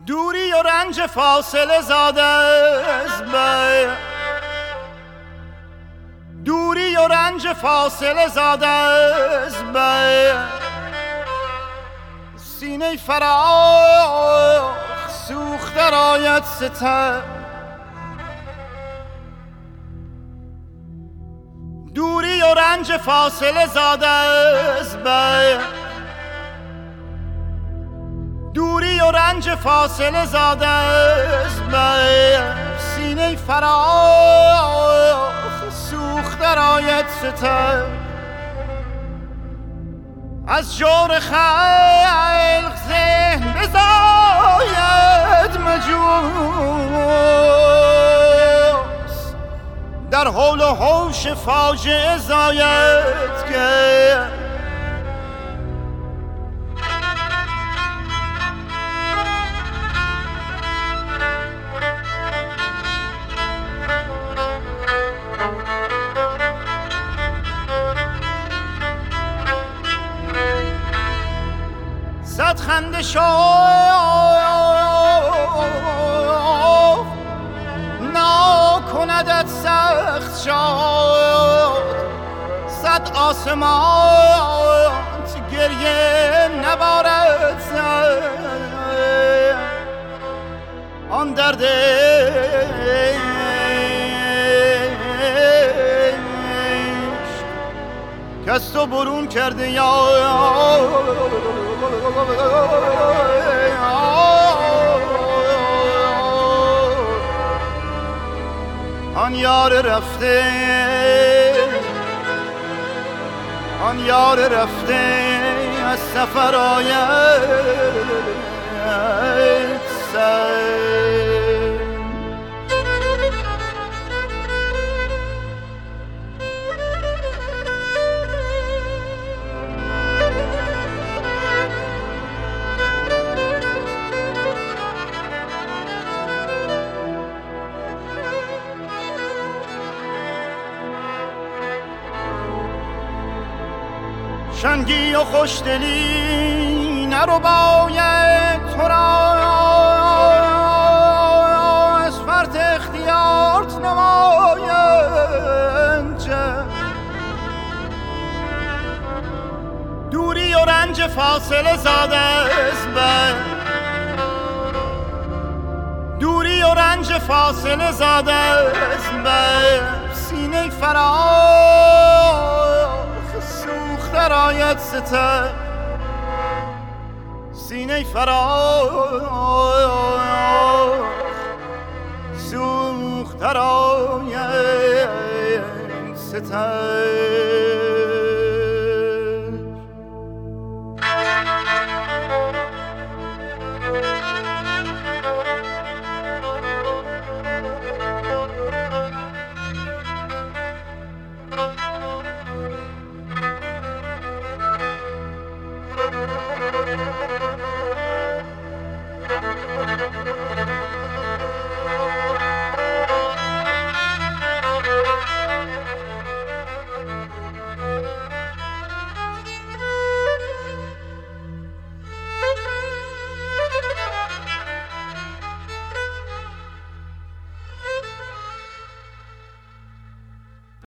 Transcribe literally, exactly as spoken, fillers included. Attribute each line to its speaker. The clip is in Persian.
Speaker 1: دوری و رنج فاصله زاده از به دوری و رنج فاصله زاده از به سینه فراخ سوخته رایت ستم دوری و رنج فاصله زاده از به دوری و رنج فاصله زاده از به سینه فراخ سوخته رایت ستم از جور خلق ذهن بزاید مجوز در حول و حوش فاجعه زاید که صد خنده شو ناکندت سخت شد صد آسمان گریه نبارد آن درد کس تو برون کرده یا آن یار رفته آن یار رفته از سفر آید سر شنگی و خوشدلی نرو باید تو را از فرط اختیارت نماید دوری و رنج فاصله زاده از به دوری و رنج فاصله زاده از به سینه فراخ سوخته رایت ستم سینه فراخ سوخته رایت ستم